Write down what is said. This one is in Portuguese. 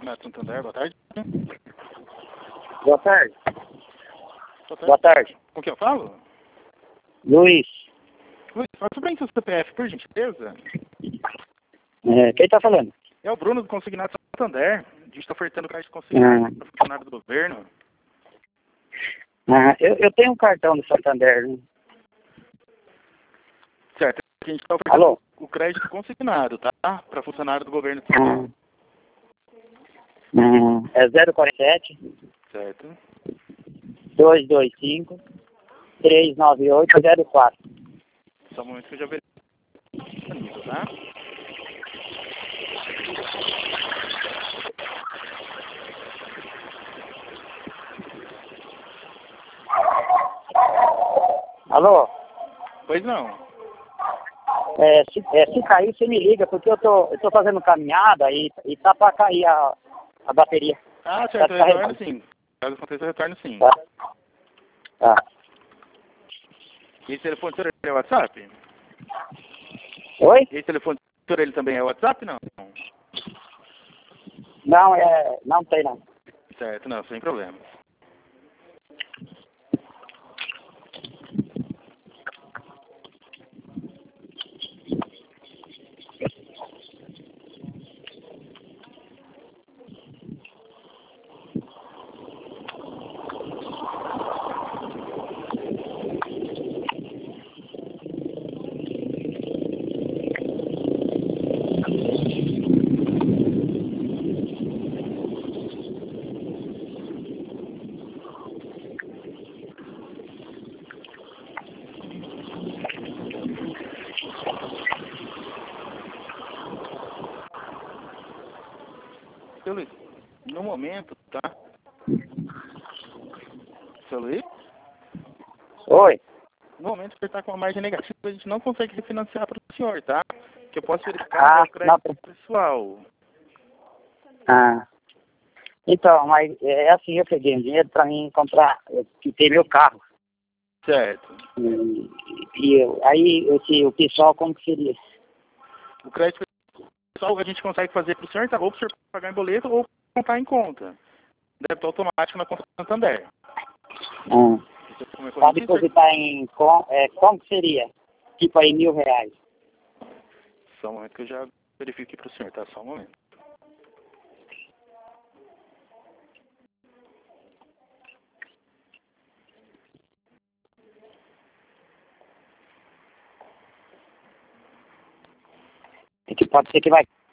Consignado Santander, boa tarde. Boa tarde. Boa tarde. Boa tarde. Com quem eu falo? Luiz. Luiz, fala sobre seu CPF, por gentileza. Quem tá falando? É o Bruno do Consignado Santander. A gente está ofertando cartão consignado para funcionário do governo. Eu tenho um cartão do Santander, né? Certo. A gente está oferecendo Alô? o crédito consignado, tá? Para funcionário do governo também. É 047 Certo. 225 39804. Só um momento que eu já verifico, tá? Alô? Pois não. Se cair, você me liga, porque eu tô fazendo caminhada e tá pra cair a bateria. Ah, certo, eu retorno sim. Caso aconteça, eu retorno sim. Tá. E esse telefone senhor é WhatsApp? Oi? E esse telefone senhor ele também é WhatsApp, não? Não tem não. Certo, não, sem problemas. Seu Luiz, no momento, tá? Seu Luiz? Oi? No momento que ele está com uma margem negativa, a gente não consegue refinanciar para o senhor, tá? Que eu posso verificar é o crédito pessoal. Então, mas é assim, eu peguei um dinheiro pra mim comprar, eu quitei meu carro. Certo. Aí o pessoal, como que seria? O crédito pessoal a gente consegue fazer para o senhor, tá? Ou para o senhor pagar em boleto ou contar em conta. Débito automático na conta do Santander. Para depositar como que seria? Tipo aí R$1.000. Só um momento que eu já verifico aqui para o senhor, tá? Só um momento. Que pode ser que vai